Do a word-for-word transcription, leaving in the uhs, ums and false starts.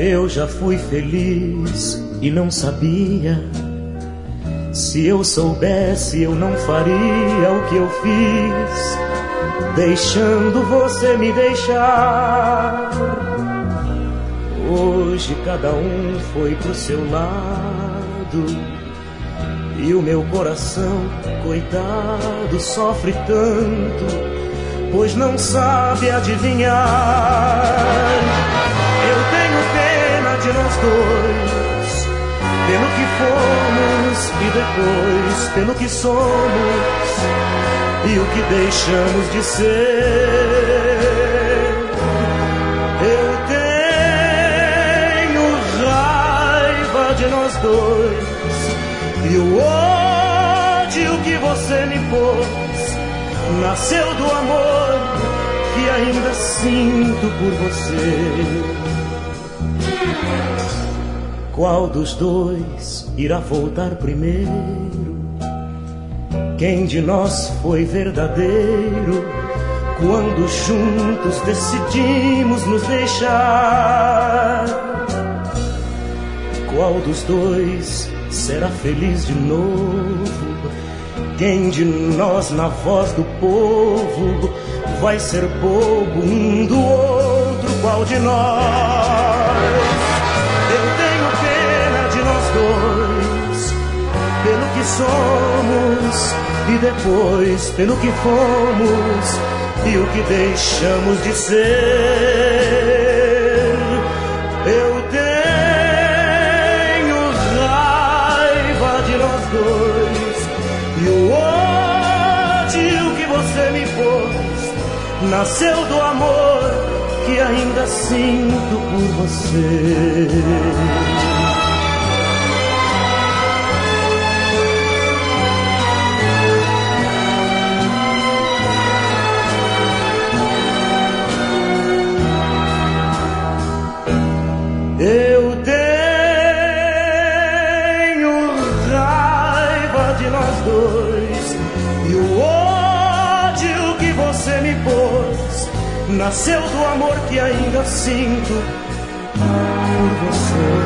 Eu já fui feliz e não sabia. Se eu soubesse, eu não faria o que eu fiz, deixando você me deixar. Hoje cada um foi pro seu lado e o meu coração, coitado, sofre tanto, pois não sabe adivinhar. Eu tenho pena de nós dois, pelo que fomos e depois pelo que somos e o que deixamos de ser. Eu tenho raiva de nós dois e o ódio que você me pôs nasceu do amor que ainda sinto por você. Qual dos dois irá voltar primeiro? Quem de nós foi verdadeiro quando juntos decidimos nos deixar? Qual dos dois será feliz de novo? Quem de nós, na voz do povo, vai ser bobo um do outro? Qual de nós? Eu tenho pena de nós dois, pelo que somos e depois pelo que fomos e o que deixamos de ser. Eu tenho raiva de nós dois e o ódio que você me pôs nasceu do amor que ainda sinto por você. Eu tenho raiva de nós dois e o ódio que você me pôs nasceu do amor que ainda sinto por você.